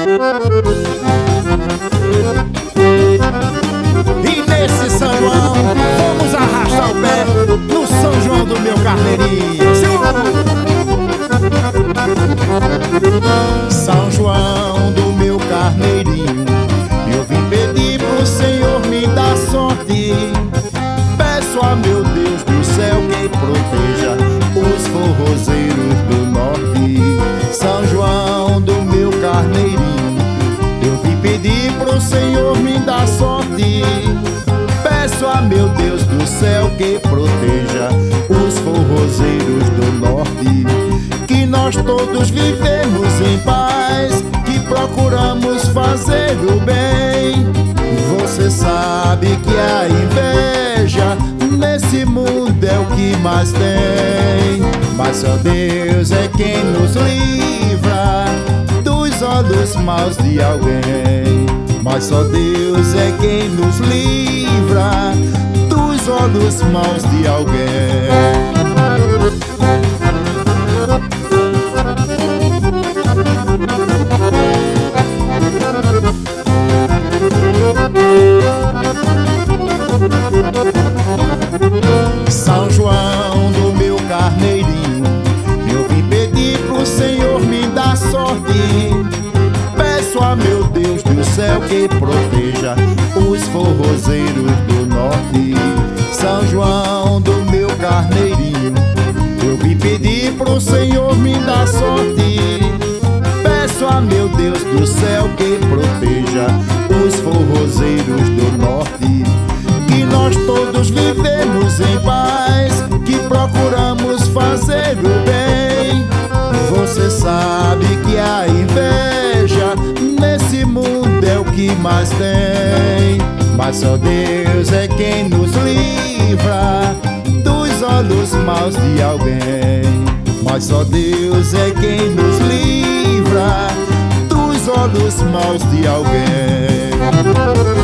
E nesse São João, vamos arrastar o pé no São João do meu carneirinho. São João do meu carneirinho, eu vim pedir pro Senhor me dar sorte. Peço a meu Deus do céu que proteja os forrozeiros do norte. São João do meu carneirinho, eu vim pedir pro Senhor me dar sorte. Peço a meu Deus do céu que proteja os forrozeiros do norte. Que nós todos vivemos em paz, que procuramos fazer o bem. Você sabe que a inveja nesse mundo é o que mais tem. Mas só Deus é quem nos livra dos olhos maus de alguém. Mas só Deus é quem nos livra dos olhos maus de alguém. São João do meu carneirinho, eu vim pedir pro Senhor me dar sorte. Peço a meu Deus do céu que proteja os forrozeiros do norte. São João do meu carneirinho, eu vim pedir pro Senhor me dar sorte. Peço a meu Deus do céu que proteja os forrozeiros do norte. Que nós todos vivemos em paz, que procuramos fazer o bem. Você sabe que a inveja nesse mundo é o que mais tem. Mas só Deus é quem nos livra dos olhos maus de alguém. Mas só Deus é quem nos livra dos olhos maus de alguém.